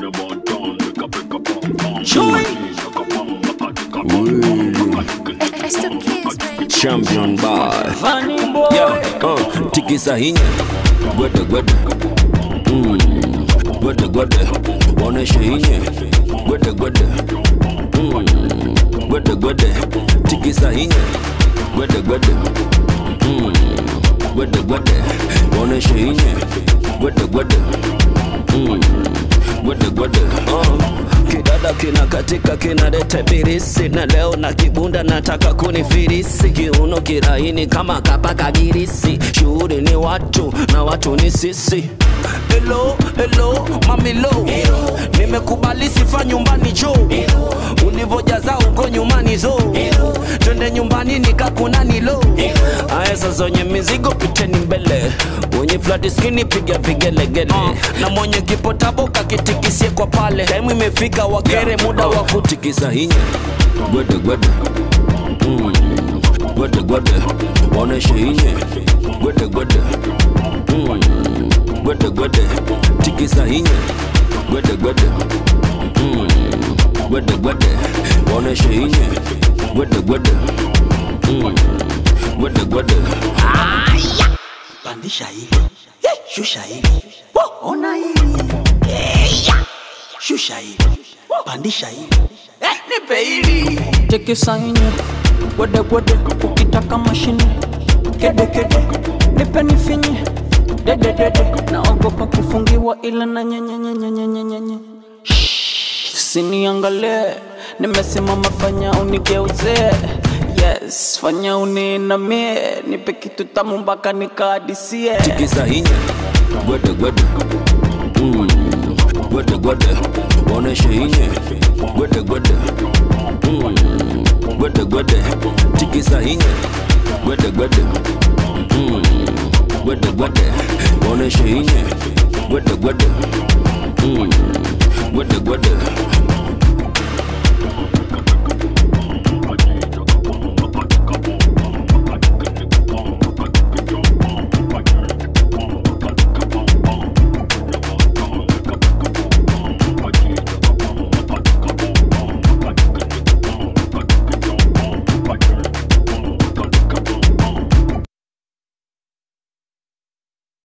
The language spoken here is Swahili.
Champion boy, funny boy. Yeah, tikisa hinya, gwede gwede. Gwede gwede, oneshe hinya, gwede gwede. Gwede gwede, tikisa hinya, gwede gwede. Gwede gwede, oneshe hinya, gwede gwede. Gwede gwede. Kidada kina katika kina lete birisi, na leo na kibunda nataka kunifirisi. Kiuno kiraini kama kapaka girisi. Shuhuri ni watu na watu ni sisi. Hello, hello, mami low. Nimekubali sifa nyumbani jo. Ulivojaza uko nyumbani zo. Twende nyumbani nikakunani low. Aya sasa nye mizigo piteni mbele. Mwenye flat skinny piga vigelegele. Na mwenye kipotabo kakitikisie kwa pale. Time imefika wakere muda wa kutikisa hinya. Gwede gwede. Gwede gwede. Oneshe hinya. Gwede gwede. Gwede gwede. Tikisa hinya. Gwede gwede. Gwede gwede. Oneshe hinya. Gwede gwede. Gwede gwede. Pandisha hili, shusha hili, ona hili, shusha hili, pandisha hili, nipe hili. Tikisa hinya, gwede gwede, ukitaka mashine, kede kede, nipe nifinye, dede dede, naogopa kufungiwa ila na nye. Siniangalie, nimesimama fanya unigeuze. Yes, fanya uninamie, nipe kitu tamu mpaka nikadisie. Tikisa hinya, gwede gwede. Gwede gwede, oneshe hinya. Gwede gwede. Gwede gwede, tikisa hinya. Gwede gwede. Gwede gwede, oneshe hinya. Gwede gwede. Gwede gwede.